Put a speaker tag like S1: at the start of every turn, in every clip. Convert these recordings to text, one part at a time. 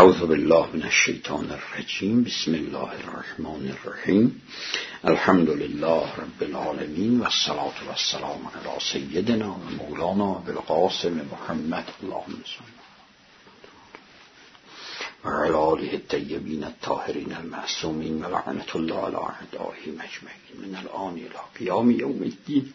S1: اعوذ بالله من الشیطان الرجیم. بسم الله الرحمن الرحیم. الحمد لله رب العالمین و الصلاة و السلام علی سیدنا و مولانا بالقاسم محمد اللهم صل و علی آله الطیبین الطاهرین المعصومین و لعنة الله علی اعدائهم اجمعین من الآن الی قیام یوم الدین.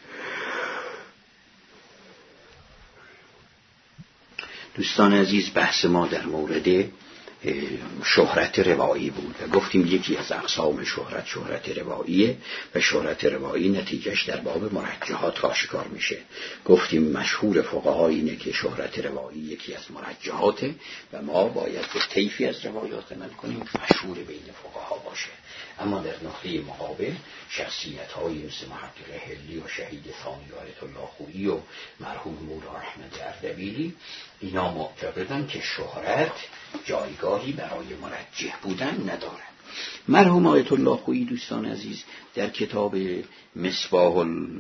S1: دوستان عزیز، بحث ما در مورد شهرت روایی بود و گفتیم یکی از اقسام شهرت رواییه و شهرت روایی نتیجهش در باب مرجحات آشکار میشه. گفتیم مشهور فقها اینه که شهرت روایی یکی از مرجحاته و ما باید به طیفی از روایات عمل کنیم مشهور بین فقها باشه. اما در نقطه مقابل شخصیت‌هایی مثل محقق حلی و شهید ثانی آیت الله خویی و مرحوم مولا احمد اردبیلی اینا معتقدن که شهرت جایگاهی برای مرجح بودن نداره. مرحوم آیت الله خویی دوستان عزیز در کتاب مصباح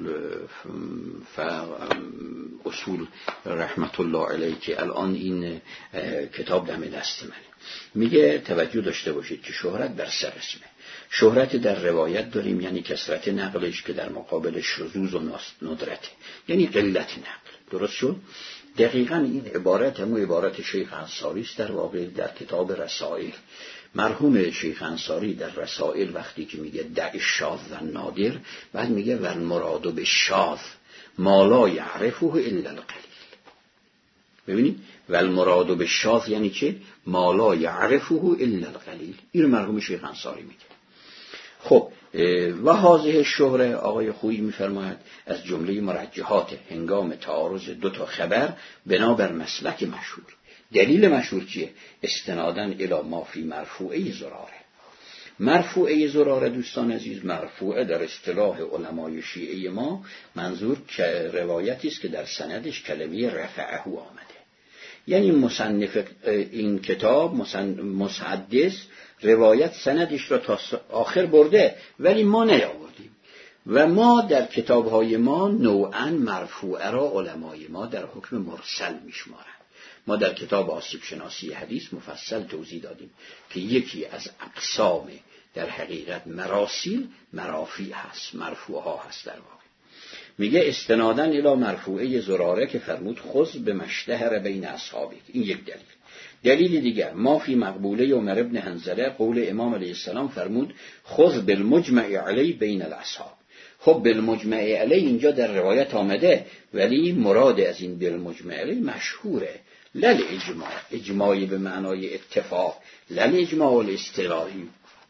S1: اصول رحمت الله علیه که الان این کتاب دم دست منه میگه توجه داشته باشید که شهرت بر سه قسمه. شهرت در روایت داریم یعنی کثرت نقلش که در مقابل شذوذ و ندرته یعنی قلت نقل. درست شد؟ دقیقاً این عبارت همون عبارت شیخ انصاری است در واقع در کتاب رسائل. مرحوم شیخ انصاری در رسائل وقتی که میگه دع الشاذ و نادر بعد میگه و المراد بالشاذ ما لا یعرفه الا القلیل. ببینید و المراد بالشاذ یعنی چه؟ ما لا یعرفه الا القلیل. این مرحوم شیخ انصاری میگه. خب و هذه شهره آقای خویی میفرماید از جمله مرجحات هنگام تعارض دو تا خبر بنابر مسلک مشهور. دلیل مشهور چیه؟ استنادن الی ما فی مرفوعه زراره. مرفوعه زراره دوستان عزیز، مرفوعه در اصطلاح علمای شیعه ما منظور که روایتی است که در سندش کلمه رفعه آمده. یعنی مصنف این کتاب محدث روایت سندش را تا آخر برده ولی ما نیاوردیم و ما در کتاب‌های ما نوعاً مرفوعه را علمای ما در حکم مرسل میشمارند. ما در کتاب آسیب شناسی حدیث مفصل توضیح دادیم که یکی از اقسام در حقیقت مراسیل مرافی هست، مرفوعه ها هست. در واقع میگه استنادن الی مرفوعه زراره که فرمود خذ به مشتهر بین اصحابک. این یک دلیل. دلیل دیگر ما فی مقبوله عمر ابن حنظله قول امام علیه السلام فرمود خذ بالمجمع علی بین الاصحاب. خب بالمجمع علی اینجا در روایت آمده ولی مراد از این بالمجمع علی مشهوره، لل اجماع، اجماعی به معنای اتفاق، لل اجماع الاصطلاحی.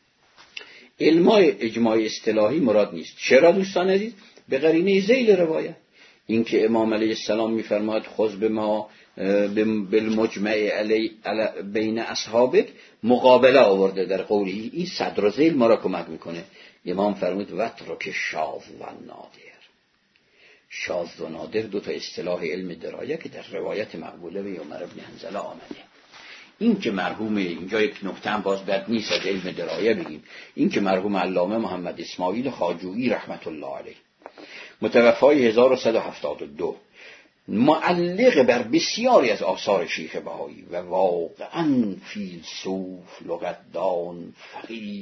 S1: اجماع اصطلاحی مراد نیست. چرا دوستان عزیز؟ به قرینه ذیل روایت این که امام علیه السلام میفرماید خذ به ما بالمجمع علی بین اصحابک مقابله آورده در قولی. این صدر و ذیل ما را کمک میکنه. امام فرمود وترک شاذ و نادر. شاذ و نادر دو تا اصطلاح علم درایه که در روایت مقبوله به عمر بن حنظله آمده. این که مرحوم اینجا یک نکته هم باز بد نیست از علم درایه بگیم، این که مرحوم علامه محمد اسماعیل خواجویی رحمت الله علیه متوفای 1172 معلق بر بسیاری از آثار شیخ بهایی و واقعاً فیلسوف لغتدان فقیه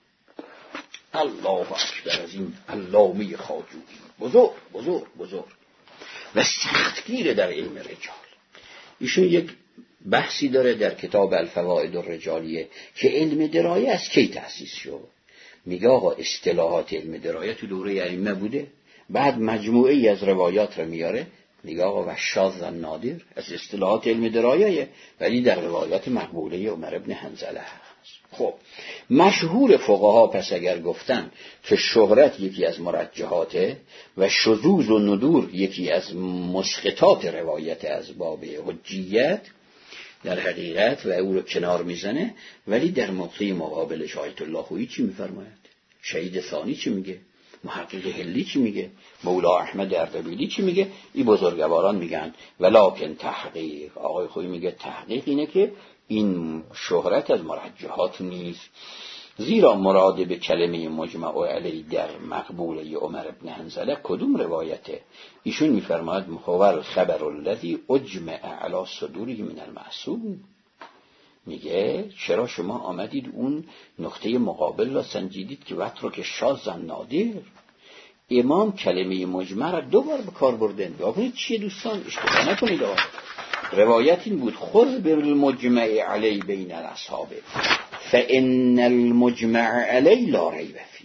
S1: الله اکبر از این علامه خواجویی بزرگ بزرگ بزرگ و سختگیر در علم رجال. ایشون یک بحثی داره در کتاب الفوائد الرجالیه که علم درایه از کی تأسیس شد. میگه آقا اصطلاحات علم درایه تو دوره ائمه بوده، بعد مجموعه ای از روایات رو میاره میگه آقا و شاذ و نادر از اصطلاحات علم درایه ولی در روایات مقبوله عمر بن حنظله هست. خب مشهور فقها پس اگر گفتن که شهرت یکی از مرجحاته و شذوذ و ندور یکی از مسقطات روایت از باب حجیت در حقیقت و او رو کنار میزنه، ولی در موقع مقابلش آیت الله خویی چی میفرماید؟ شهید ثانی چی میگه؟ محقق حلی چی میگه؟ مولا احمد اردبیلی چی میگه؟ این بزرگواران میگن ولکن تحقیق. آقای خویی میگه تحقیق اینه که این شهرت از مرجحات نیست، زیرا مراد به کلمه مجمع علی در مقبوله عمر بن حنظله کدوم روایته؟ ایشون میفرماید هو الخبر الذی اجمع علی صدوره من المعصوم. میگه چرا شما آمدید اون نقطه مقابل را سنجیدید که وترک شاذ نادر؟ امام کلمه مجمع را 2 بار به کار بردن. یا کنید چیه دوستان؟ اشتباه نکنید. روایت این بود خذ بالمجمع علی بین الاصحاب فان المجمع علی لا ریب فیه.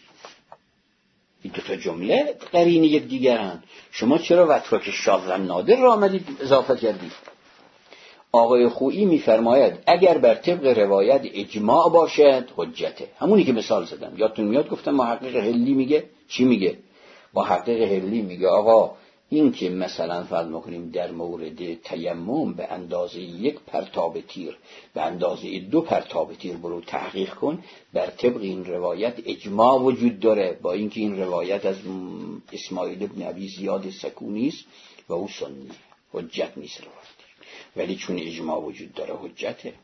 S1: این 2 جمله قرینه یک دیگرن. شما چرا وترک شاذ نادر را آمدید اضافه کردید؟ آقای خویی میفرماید اگر بر طبق روایت اجماع باشد حجته. همونی که مثال زدم یادتون میاد گفتم محقق هلی میگه چی میگه؟ محقق هلی میگه آقا این که مثلا فرض میکنیم در مورد تیمم به اندازه 1 پرتاب تیر به اندازه 2 پرتاب تیر برو تحقیق کن، بر طبق این روایت اجماع وجود داره، با اینکه این روایت از اسماعیل ابن ابی زیاد سکونی است و او سنی حجت نیست روایت، ولی چون اجماع وجود داره حجته.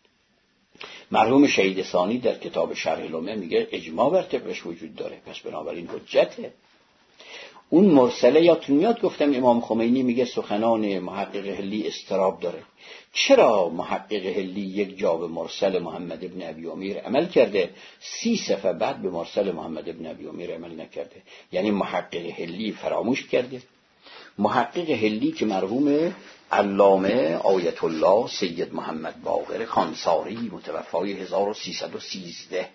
S1: مرحوم شهید ثانی در کتاب شرح لمعه میگه اجماع بر طبقش وجود داره، پس بنابراین حجته. اون مرسله یادتون میاد گفتم امام خمینی میگه سخنان محقق هلی استراب داره. چرا محقق هلی یک جا به مرسل محمد ابن ابی امیر عمل کرده، 30 صفحه بعد به مرسل محمد ابن ابی امیر عمل نکرده؟ یعنی محقق هلی فراموش کرده. محقق هلی که مرحوم علامه آیت الله سید محمد باقر خانساری متوفای 1313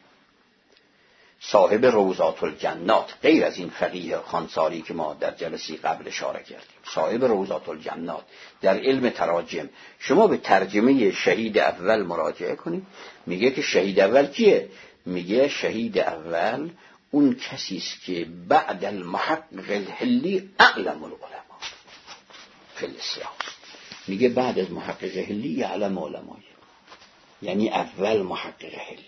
S1: صاحب روضات الجنات، غیر از این فقیه خانساری که ما در جلسه قبل اشاره کردیم، صاحب روضات الجنات در علم تراجم، شما به ترجمه شهید اول مراجعه کنید. میگه که شهید اول کیه؟ میگه شهید اول اون کسی است که بعد المحقق الهلی اعلم العلماء فی الاسلام. میگه بعد از محقق هلی اعلم علماء، یعنی اول محقق هلی.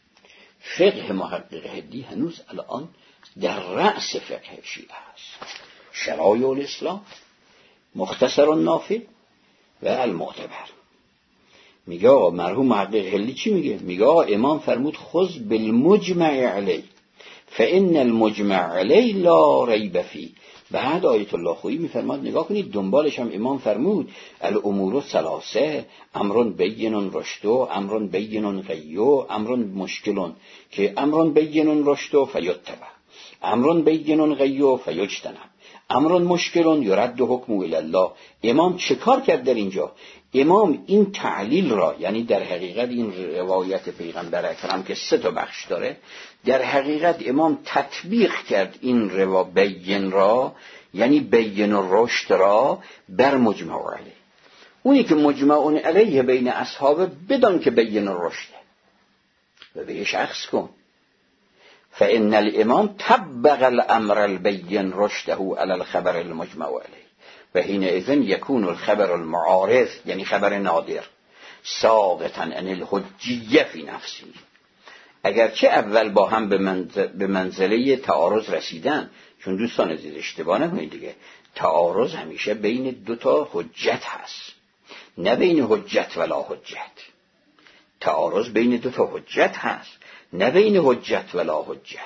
S1: فقه محقق هلی هنوز الان در رأس فقه شیعه است. شرایع الاسلام، مختصر النافع و المعتبر. میگه آقا مرحوم محقق هلی چی میگه؟ میگه آقا امام فرمود خذ بالمجمع علی فان المجمع علی لا ریب فیه. بعد آیت الله خویی میفرماد نگاه کنید دنبالش هم امام فرمود الامور ثلاثه امر بین رشد و امر بین غی و امر مشکل، که امر بین رشد فیتبع، امر بین غی فیجتنب، امر مشکل یرد حکم الی الله. امام چه کار کرد در اینجا؟ امام این تعلیل را، یعنی در حقیقت این روایت پیغمبر اکرم که 3 بخش داره، در حقیقت امام تطبیق کرد این بین را، یعنی بین الرشد را بر مجمع علیه. اونی که مجمع علیه بین اصحاب بدان که بین الرشد و بهش عکس کن. فإن الامام طبق الامر البین رشده علی الخبر المجمع علیه و حینئذ یکون الخبر المعارض، یعنی خبر نادر، ساقطا عن الحجیه فی نفسی. اگرچه اول با هم به منزله تعارض رسیدن، چون دوستان عزیز اشتباه نکنید دیگه، تعارض همیشه بین 2 حجت هست، نه بین حجت ولا حجت. تعارض بین 2 حجت هست، نه بین حجت ولا حجت.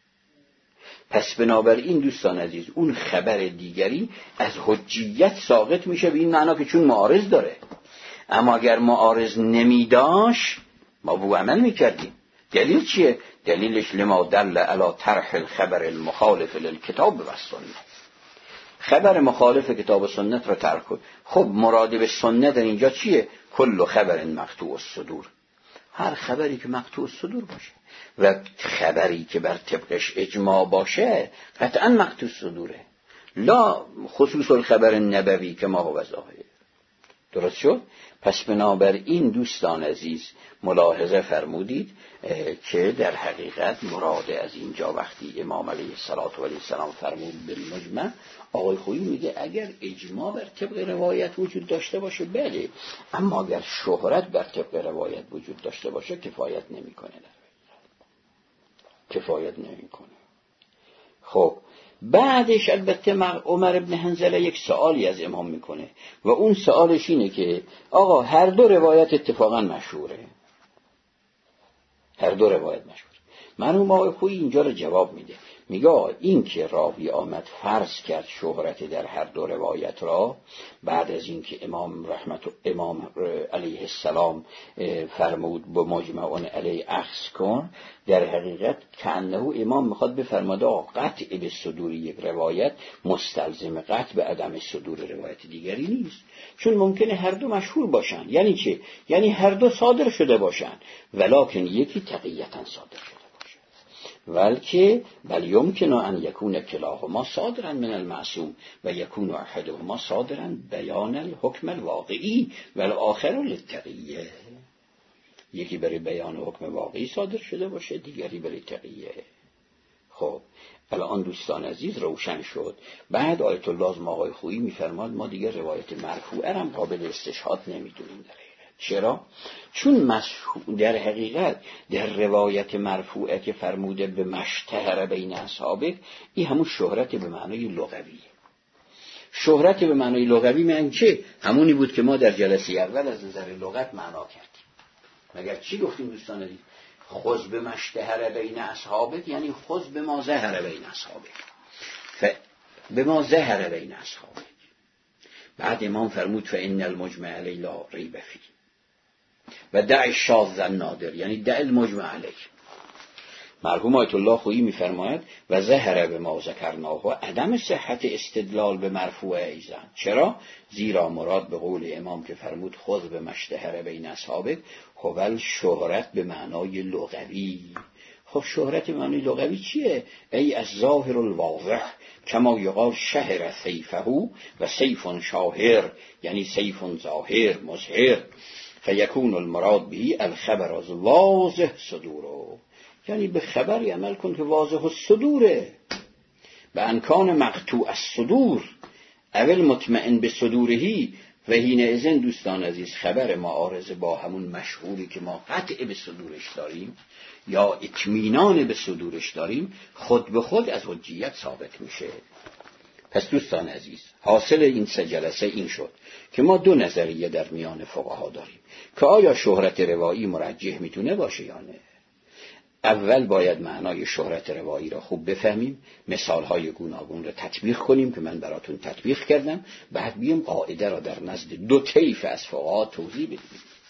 S1: پس بنابراین دوستان عزیز اون خبر دیگری از حجیت ساقط میشه به این معنا که چون معارض داره. اما اگر معارض نمیداشت ما بو عمل میکردیم. دلیل چیه؟ دلیلش لما دل علی طرح الخبر المخالف للکتاب و السنه. خبر مخالف کتاب و سنت را ترک کن. خب مراد به سنت در اینجا چیه؟ کل خبر مقطوع الصدور، هر خبری که مقطوع الصدور باشه و خبری که بر طبقش اجماع باشه قطعا مقطوع الصدوره، لا خصوص الخبر النبوی که ما هو ظاهر. درست شد؟ پس بنابراین دوستان عزیز ملاحظه فرمودید که در حقیقت مراد از اینجا وقتی امام علیه السلام فرمود بالمجمع، آقای خویی میگه اگر اجماع بر طبق روایت وجود داشته باشه بله، اما اگر شهرت بر طبق روایت وجود داشته باشه کفایت نمیکنه. کفایت نمیکنه. خب بعدش البته عمر ابن حنظله یک سوالی از امام میکنه و اون سوالش اینه که آقا هر 2 روایت اتفاقا مشهوره، هر 2 روایت مشهوره. مرحوم آقای خویی اینجا رو جواب میده، میگه این که راوی آمد فرض کرد شهرت در هر دو روایت را، بعد از اینکه امام علیه السلام فرمود با مجمعون علیه اخذ کن، در حقیقت کانه امام میخواد بفرماده قطع به صدور یک روایت مستلزم قطع به عدم صدور روایت دیگری نیست، چون ممکنه هر دو مشهور باشن. یعنی چه؟ یعنی هر دو صادر شده باشن، ولکن یکی تقیتا صادر شده ولکه بل یمکن ان یکون کلاهما صادرا من المعصوم و یکون احدهما صادرا بیان الحکم الواقعی و الاخر للتقیه. یکی برای بیان حکم واقعی صادر شده باشه، دیگری برای تقیه. خب الان دوستان عزیز روشن شد. بعد آیت الله آقای خویی میفرماد ما دیگه روایت مرفوعه هم قابل استشهاد نمیدونیم. چرا؟ چون در حقیقت در روایت مرفوعه که فرموده به مشتهر بین اصحابه، این همون شهرت به معنای لغویه. شهرت به معنای لغوی معنی چه؟ همونی بود که ما در جلسه اول از نظر لغت معنا کردیم. مگر چی گفتیم دوستان عزیز؟ خذ به مشتهر بین اصحابه یعنی خذ به ما ظهر بین اصحابه، به ما ظهر بین اصحابه. بعد امام فرمود فإن المجمع علی لا ریب فیه و دع الشاذ النادر یعنی دع المجمع علیه. مرحوم آیت الله خویی میفرماید و ظهر به ما ذکرناه و عدم صحت استدلال به مرفوعه ایزن. چرا؟ زیرا مراد به قول امام که فرمود خذ به مشتهر بین اصحابه هو شهرت به معنای لغوی. خب شهرت به معنای لغوی چیه؟ ای از ظاهر الواضح کما یقال شهر سیفه و سیف شاهر یعنی سیف ظاهر مظهر، فیکون المراد به الخبر از واضح صدوره، یعنی به خبری عمل کن که واضح الصدوره. به انکان مقطوع الصدور اول مطمئن به صدورهی و حین اذن دوستان عزیز خبر معارضه با همون مشهوری که ما قطع به صدورش داریم یا اطمینان به صدورش داریم خود به خود از حجیت ثابت میشه. پس دوستان عزیز حاصل این سه جلسه این شد که ما دو نظریه در میان فقها داریم که آیا شهرت روایی مرجح میتونه باشه یا نه. اول باید معنای شهرت روایی را خوب بفهمیم، مثالهای گوناگون را تطبیق کنیم که من براتون تطبیق کردم، بعد بیم قاعده را در نزد دو طیف از فقها توضیح بدیم.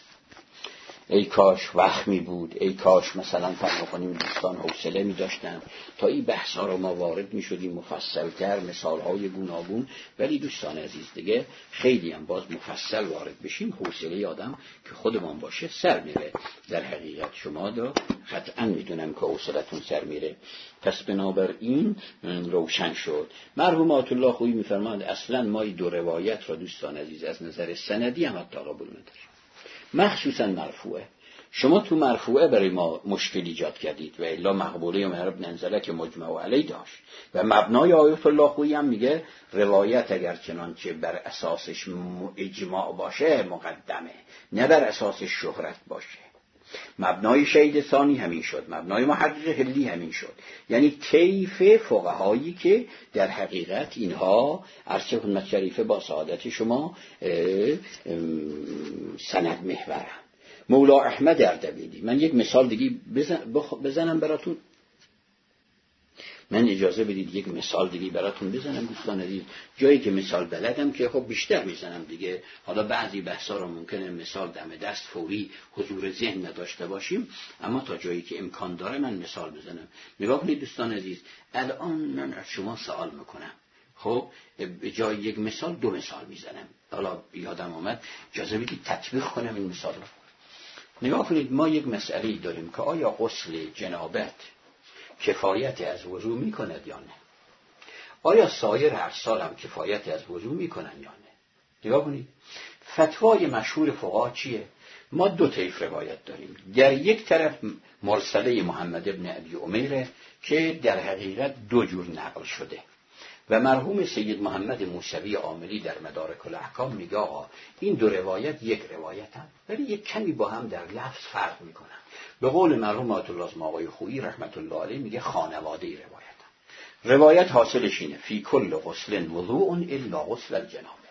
S1: ای کاش وهمی بود، ای کاش مثلا فهم کنیم دوستان حوصله می داشتن تا این بحثا رو ما وارد می شدیم مفصلتر، مثالهای گوناگون. ولی دوستان عزیز دیگه خیلی هم باز مفصل وارد بشیم حوصله آدم که خودمان باشه سر میره. در حقیقت شما رو قطعا میدونم که حوصلتون سر میره. پس بنابراین روشن شد. مرحوم آیت الله خویی میفرماند اصلا ما این دو روایت را دوستان عزیز از نظر سندی هم حتی قبول نداریم، مخصوصا مرفوعه. شما تو مرفوعه برای ما مشکل ایجاد کردید و الا مقبوله عمر بن انزله که مجمع علی داشت و مبنای آیت الله خویی هم میگه روایت اگر چنانچه بر اساسش اجماع باشه مقدمه، نه بر اساس شهرت باشه. مبنای شهید ثانی همین شد، مبنای محقق حلی همین شد. یعنی طیف فقهایی که در حقیقت اینها عرض خدمت شریفه با سعادت شما سند محورن. مولا احمد اردبیلی، من یک مثال دیگه بزنم براتون. من اجازه بدید یک مثال دیگه براتون بزنم دوستان عزیز، جایی که مثال بلدم که خب بیشتر میزنم دیگه. حالا بعضی بحثا رو ممکنه مثال دم دست فوری حضور ذهن نداشته باشیم، اما تا جایی که امکان داره من مثال بزنم. نگاه کنید دوستان عزیز، الان من از شما سوال میکنم، خب به جای یک مثال دو مثال میزنم. حالا یادم آمد اجازه بدید تطبیق کنم این مثال رو. نگاه کنید، ما یک مسئله داریم که آیا غسل جنابت کفایت از وضو میکند یا نه؟ آیا سایر اغسال هم کفایت از وضو میکنن یا نه؟ نگاه کنید، فتوای مشهور فقها چیه؟ ما دو طیف روایت داریم. در یک طرف مرسله محمد ابن ابی عمیره که در حقیقت دو جور نقل شده و مرحوم سید محمد موسوی عاملی در مدارک الاحکام میگه آقا این دو روایت یک روایتن ولی یک کمی با هم در لفظ فرق میکنن. به قول مرحوم آیت الله آقای خویی رحمت الله علیه میگه خانواده روایتن. روایت حاصلش اینه فی کل غسل وضوء الا غسل الجنابه،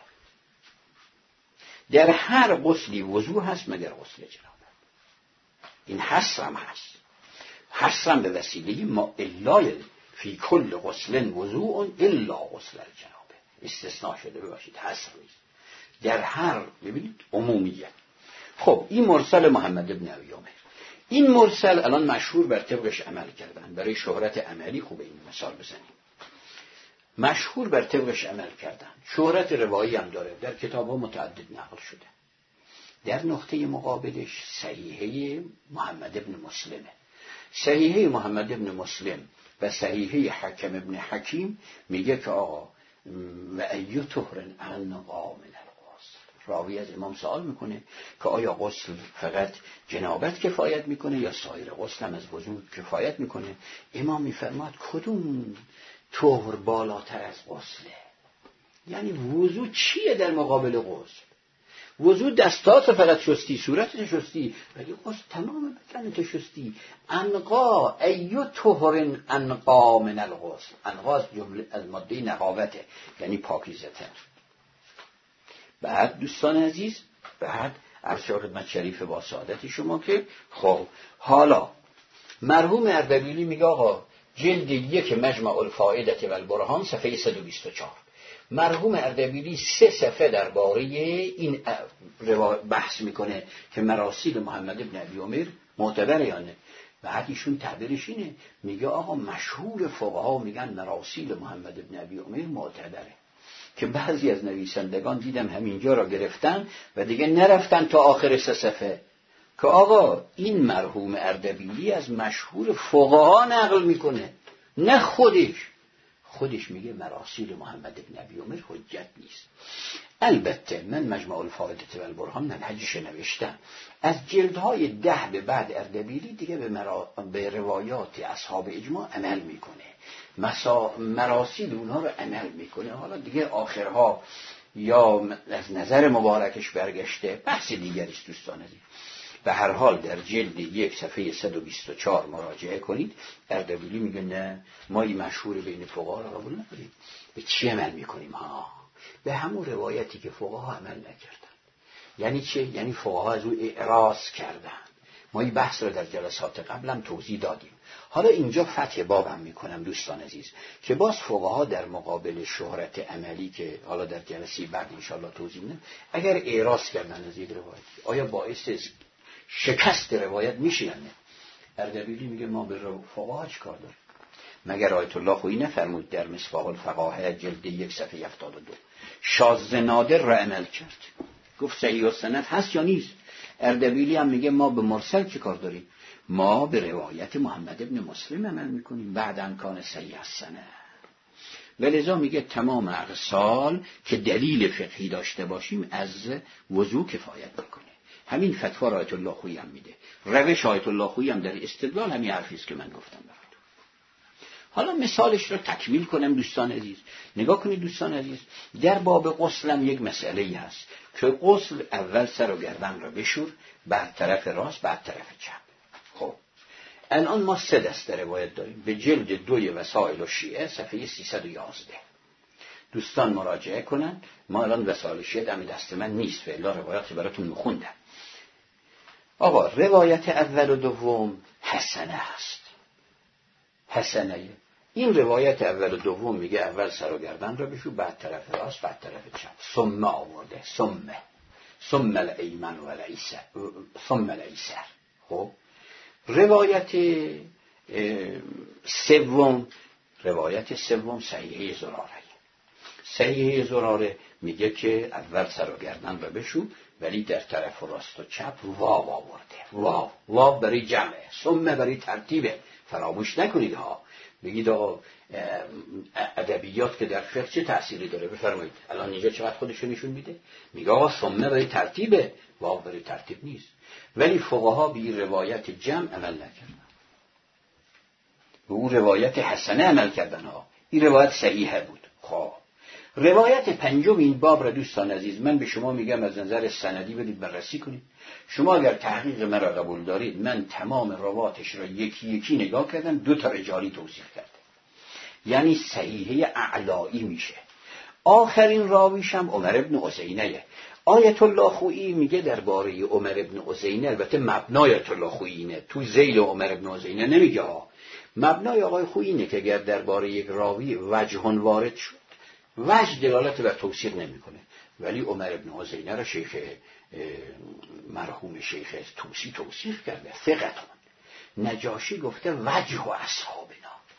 S1: در هر غسلی وضو هست مگر غسل جنابه. این حصرم هست، حصرم به وسیله ما الای فی کل غسل وضوء الا غسل الجنابه، استثناء شده باشید، حصر نیست، در هر، ببینید عمومیت. خب این مرسل محمد ابن ابی عمر، این مرسل الان مشهور بر طبقش عمل کردن، برای شهرت عملی خوبه این مثال بزنیم، مشهور بر طبقش عمل کردن، شهرت روایی هم داره، در کتاب‌ها متعدد نقل شده. در نقطه مقابلش صحیحه محمد ابن مسلمه. صحیحه محمد ابن مسلم و صحیحه حکم ابن حکیم میگه که آقا و ایو طهر انقا من الغسل، راوی از امام سوال میکنه که آیا غسل فقط جنابت کفایت میکنه یا سایر غسل هم از وضو کفایت میکنه؟ امام میفرماد کدوم طهر بالاتر از غسله؟ یعنی وضو چیه در مقابل غسل؟ وضو دستات فقط شستی، صورتت شستی، ولی غسل تمام بدنت شستی. انقا ایو طهر انقا من الغسل، انقا از جمله از ماده نقاوته، یعنی پاکیزه تر. بعد دوستان عزیز، بعد عرض خدمت شریف با سعادت شما که خب حالا مرحوم اردبیلی میگه آقا جلد 1 مجمع الفائدة و البرهان صفحه 124، مرحوم اردبیلی 3 صفحه درباره این بحث میکنه که مراسیل محمد ابن ابی عمر معتبره یا نه. بعد ایشون تعبیرش اینه، میگه آقا مشهور فقها میگن مراسیل محمد ابن ابی عمر معتبره، که بعضی از نویسندگان دیدم همینجا را گرفتن و دیگه نرفتن تا آخر 3 صفحه، که آقا این مرحوم اردبیلی از مشهور فقها نقل میکنه، نه خودش میگه مراسیل محمد ابن ابی عمر حجت نیست. البته من مجمع الفائدة و البرهان منهجش نوشتم، از جلدهای 10 به بعد اردبیلی دیگه به روایات اصحاب اجماع عمل میکنه، مراسیل اونها رو عمل میکنه. حالا دیگه آخرها یا از نظر مبارکش برگشته، بحث دیگریست دوستان عزیز. به هر حال در جلد 1 صفحه 124 مراجعه کنید، اردبیلی میگه نه، ما این مشهور بین فقها رو قبول نداریم. به چی عمل میکنیم؟ به همون روایتی که فقها عمل نکردن. یعنی چه؟ یعنی فقها از او اعراض کردن. ما این بحث رو در جلسات قبلم توضیح دادیم. حالا اینجا فتح بابم میکنم دوستان عزیز، که باز فقها در مقابل شهرت عملی که حالا در جلسه بعد انشاءالله توضیح میدم، اگر اعراض کردن از یک روایت، آیا باعث شکست روایت میشه یا نه؟ اردبیلی میگه ما به فقها چه کار داریم؟ مگر آیت الله خویی نفرمود در مصباح الفقاهه جلد 1 صفحه 72 شاذ نادر را عمل کرد، گفت صحیح السند هست یا نیست؟ اردبیلی هم میگه ما به مرسل چه کار داریم؟ ما به روایت محمد ابن مسلم عمل میکنیم، بعد کان صحیح السند. ولذا میگه تمام اقسال که دلیل فقهی داشته باشیم از وضو کفایت میکنه. همین فتوا آیت الله خویی هم میده، روش آیت الله خویی هم در استدلال همین حرفی است که من گفتم براتون. حالا مثالش رو تکمیل کنم دوستان عزیز. نگاه کنید دوستان عزیز، در باب غسل هم یک مسئله‌ای هست که غسل اول سر و گردن را بشور، بعد طرف راست، بعد طرف چپ. خب الان ما 3 دسته روایت داریم به جلد 2 وسائل الشیعه صفحه 311. دوستان مراجعه کنن. ما الان وسائل الشیعه دم دست من نیست، فعلا روایاتی براتون میخوندم. آقا روایت اول و دوم حسنه هست، حسنه. این روایت اول و دوم میگه اول سر و گردن را بشو، بعد طرف راست، بعد طرف چپ. ثم آورده، ثم الایمن و الایسر، ثم الایسر. خب روایت سوم صحیحه زراره. صحیحه زراره میگه که اول سر و گردن را بشو، ولی در طرف راست و چپ واو آورده. واو برای جمعه، ثم برای ترتیبه. فراموش نکنید ها. بگید آقا ادبیات که در فقه چه تأثیری داره؟ بفرمایید. الان اینجا چقدر خودشو نشون میده؟ میگه آقا ثم برای ترتیبه، واو برای ترتیب نیست. ولی فقها به این روایت جمع عمل نکردن، به اون روایت حسنه عمل کردن ها. این روایت صحیحه بود. خب روایت پنجم این باب را دوستان عزیز من به شما میگم از نظر سندی برید بررسی کنید. شما اگر تحقیق مرا قبول دارید، من تمام رواتش را یکی یکی نگاه کردم، 2 تا رجالی توصیف کرده، یعنی صحیحه اعلایی میشه. آخرین راویشم عمر ابن عزینه. آیت الله خویی میگه درباره عمر ابن عزینه، البته مبنای آیت الله خویی اینه، تو ذیل عمر ابن عزینه نمیگه ها، مبنای آقای خویی اینه که اگر درباره یک راوی وجه وارد شد، وجه دلالت بر توثیق نمیکنه، ولی عمر بن حسینه را شیخ مرحوم شیخ طوسی توصیف کرده ثقتون. نجاشی گفته وجه و اصحابنا.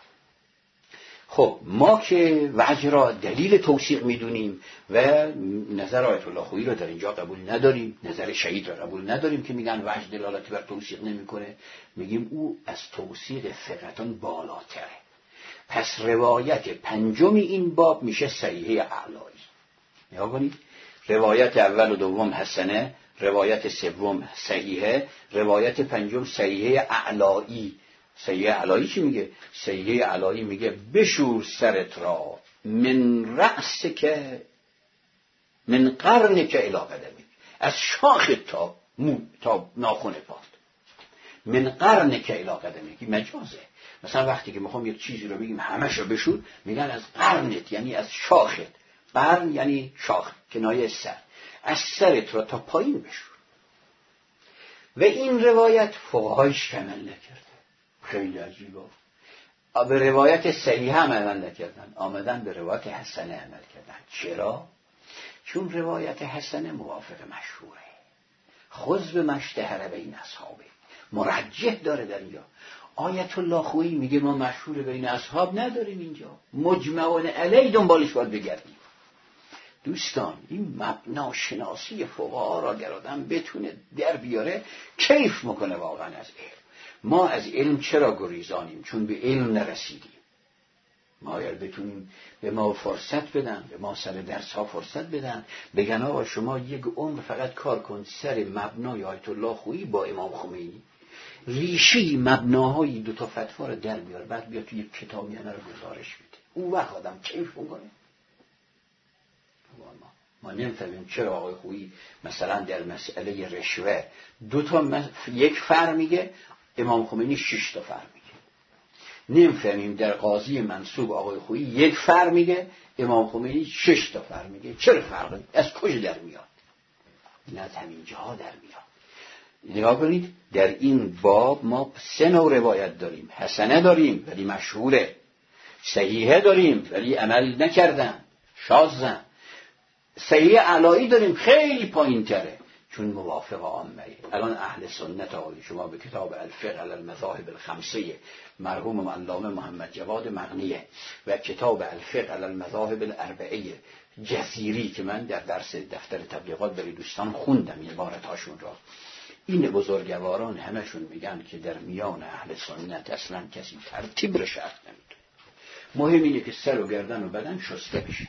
S1: خب ما که وجه را دلیل توثیق میدونیم و نظر آیت الله خویی را در اینجا قبول نداریم، نظر شهید را قبول نداریم که میگن وجه دلالت بر توثیق نمیکنه، میگیم او از توثیق ثقتان بالاتره. پس روایت پنجم این باب میشه صحیحه اعلایی. نگاه کنید، روایت اول و دوم حسنه، روایت سوم صحیحه، روایت پنجم صحیحه اعلایی. صحیحه اعلایی چی میگه؟ صحیحه اعلایی میگه بشور سرت را من رأس که من قرن که الی قدمی، از شاخ تا ناخن پات، من قرن که الی قدمی. که مجازه. مثلا وقتی که میخوام یک چیزی رو بگیم همش رو بشور، میگن از قرنت، یعنی از شاخت. قرن یعنی شاخ، کنایه سر. از سرت را تا پایین بشور. و این روایت فقهایش عمل نکرده. خیلی عجیبه. به روایت صحیحه هم عمل نکردن، آمدن به روایت حسنه عمل کردن. چرا؟ چون روایت حسنه موافق مشهوره. خذ به مشتهر بین اصحابه، مرجح داره در اینجا. آیت الله خویی میگه ما مشهور بین اصحاب نداریم، اینجا مجمع علیه دنبالش باید بگردیم. دوستان، این مبنا شناسی فقها را اگر آدم بتونه در بیاره کیف میکنه واقعا از علم. ما از علم چرا گریزانیم؟ چون به علم نرسیدیم. ما اگر بتونیم به ما فرصت بدن، به ما سر درس ها فرصت بدن، بگن آقا شما یک عمر فقط کار کن سر مبنای آیت الله خویی با امام خمینی، ریشی مبناهای دو تا فتوا رو در بیار، بعد بیا توی یک کتاب یعنی رو گزارش بده. اون وقت آدم کیف میکنه. ما نمی‌فهمیم چرا آقای خویی مثلا در مسئله رشوه یک فر میگه، امام خمینی 6 تا فر میگه. نمی‌فهمیم در قاضی منصوب آقای خویی یک فر میگه، امام خمینی 6 تا فر میگه. چرا فرقی؟ از کجا در میاد؟ این از همین جاها در میاد. نگاه کنید، در این باب ما 3 نوع روایت داریم. حسنه داریم ولی مشهوره، صحیحه داریم ولی عمل نکردن، شاذن. صحیح علایی داریم خیلی پایین تره، چون موافق عامه. الان اهل سنت آقای شما به کتاب الفقه علی المذاهب الخمسه مرحوم علامه محمد جواد مغنیه و کتاب الفقه علی المذاهب الاربعه جزیری که من در درس دفتر تبلیغات برای دوستان خوندم عبارتاشون را، این بزرگواران همشون میگن که در میان اهل سنت اصلا کسی ترتیب رو شرط نمیدونه. مهم اینه که سر و گردن و بدن شسته بشه.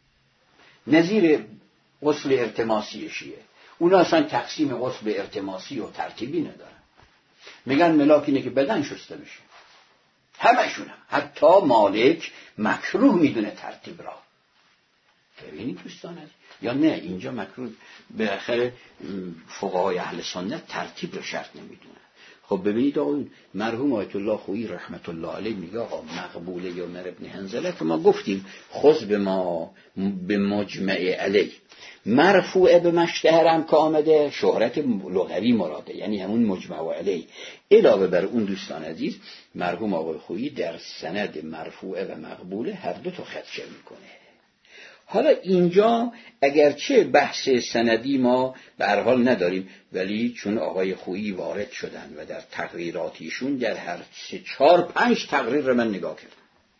S1: نظیر غسل ارتماسی شیعه، اونا اصلا تقسیم غسل ارتماسی و ترتیبی ندارن. میگن ملاک اینه که بدن شسته بشه. همشون هم. حتی مالک مکروه میدونه ترتیب را. ببینید دوستان هست یا نه؟ اینجا مکروه. بالاخره فقهای اهل سنت ترتیب رو شرط نمیدونن. خب ببینید آقا مرحوم آیت الله خویی رحمت الله علیه میگه آقا مقبوله یا عمر ابن حنظله که ما گفتیم خذ به ما به مجمع علی، مرفوعه به مشتهر هم که آمده شهرت لغوی مراده، یعنی همون مجمع علی. علاوه بر اون دوستان عزیز، مرحوم آقای خویی در سند مرفوعه و مقبوله هر دو تا خدشه میکنه. حالا اینجا اگرچه بحث سندی ما به هر حال نداریم، ولی چون آقای خویی وارد شدن و در تقریراتیشون در هر 3-4-5 تقریر رو من نگاه کردم،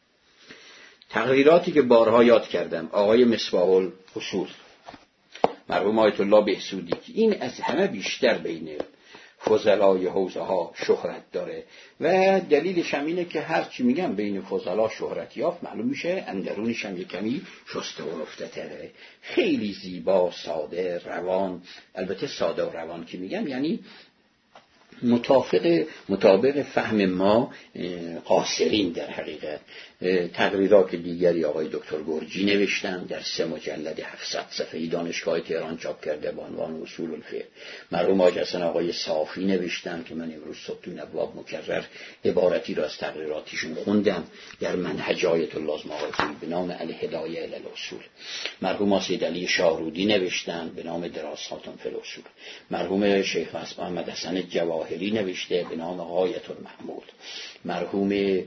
S1: تقریراتی که بارها یاد کردم، آقای مصباح الاصول مرحوم آیت الله بهسودی که این از همه بیشتر بین فضلای حوزه ها شهرت داره و دلیلش هم اینه که هر چی میگم بین فضلا شهرت یافت، معلوم میشه اندرونش هم یک کمی شسته و رفته تره. خیلی زیبا، ساده، روان. البته ساده و روان که میگم یعنی مطابق فهم ما قاصرین در حقیقت. تقریرات دیگری آقای دکتر گرجی نوشتن در 3 مجلد 700 صفحه‌ای دانشگاه تهران چاپ کرده با عنوان اصول الفقه. مرحوم حاج حسن آقای صافی نوشتن که من امروز صبح تو نواب مکرر عبارتی را از تقریراتیشون خوندم در منهج آیت اللازم آقای خویی به نام الهدایه الی الاصول. مرحوم سید علی شاهرودی نوشتن به نام دراسات فی الاصول. مرحوم شیخ محمد حسن جواهری جواهری نوشته به نام غایة المحمود. مرحوم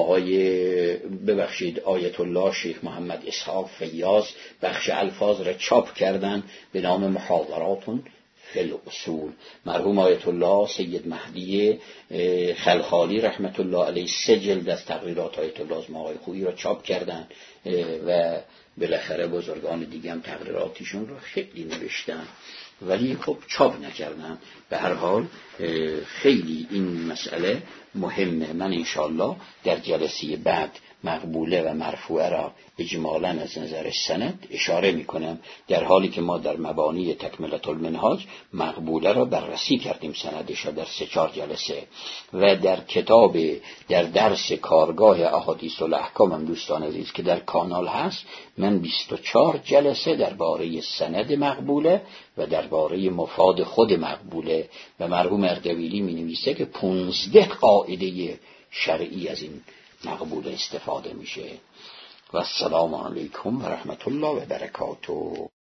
S1: آیت الله شیخ محمد اسحاق فیاض بخش الفاظ را چاپ کردن به نام محاضرات فی الاصول. مرحوم آیت الله سید مهدی خلخالی رحمت الله علیه 3 جلد از تقریرات آیت الله از آقای خویی را چاپ کردند و بالاخره بزرگان دیگه هم تقریراتشون را خیلی نوشتن ولی خب چاپ نکردن. به هر حال خیلی این مسئله مهمه. من انشاءالله در جلسه بعد مقبوله و مرفوعه را اجمالاً از نظر سند اشاره میکنم، در حالی که ما در مبانی تکملة المنهاج مقبوله را بررسی کردیم سندش را در 3-4 جلسه و در کتاب در درس کارگاه احادیث الاحکام هم دوستان عزیز که در کانال هست من 24 جلسه درباره سند مقبوله و درباره مفاد خود مقبوله و مرحوم اردبیلی می نویسه که 15 قاعده شرعی از این مقبول استفاده میشه. و السلام علیکم و رحمت الله و برکاته.